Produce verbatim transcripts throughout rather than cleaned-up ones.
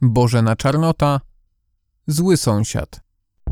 Bożena Czarnota, zły sąsiad.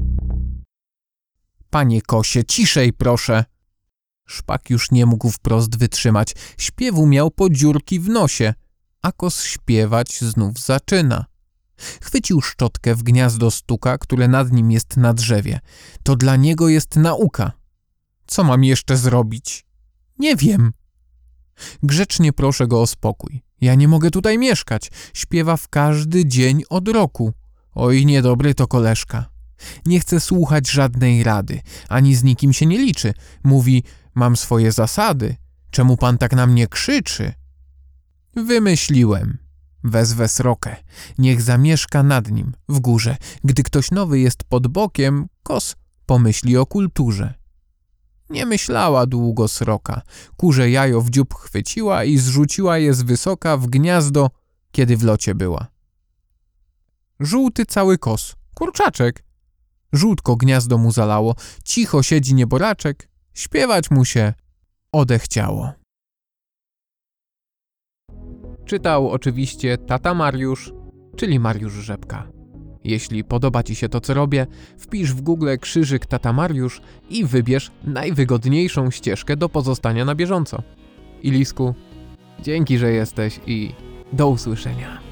Panie kosie, ciszej proszę! Szpak już nie mógł wprost wytrzymać. Śpiewu miał po dziurki w nosie, a kos śpiewać znów zaczyna. Chwycił szczotkę, w gniazdo stuka, które nad nim jest na drzewie. To dla niego jest nauka. Co mam jeszcze zrobić? Nie wiem. Grzecznie proszę go o spokój. Ja nie mogę tutaj mieszkać. Śpiewa w każdy dzień od roku. Oj, niedobry to koleżka. Nie chce słuchać żadnej rady, ani z nikim się nie liczy. Mówi, mam swoje zasady. Czemu pan tak na mnie krzyczy? Wymyśliłem. Wezwę srokę. Niech zamieszka nad nim, w górze. Gdy ktoś nowy jest pod bokiem, kos pomyśli o kulturze. Nie myślała długo sroka. Kurze jajo w dziób chwyciła i zrzuciła je z wysoka w gniazdo, kiedy w locie była. Żółty cały kos. Kurczaczek. Żółtko gniazdo mu zalało. Cicho siedzi nieboraczek. Śpiewać mu się odechciało. Czytał oczywiście tata Mariusz, czyli Mariusz Rzepka. Jeśli podoba Ci się to, co robię, wpisz w Google krzyżyk tata Mariusz i wybierz najwygodniejszą ścieżkę do pozostania na bieżąco. Ilisku, dzięki, że jesteś i do usłyszenia.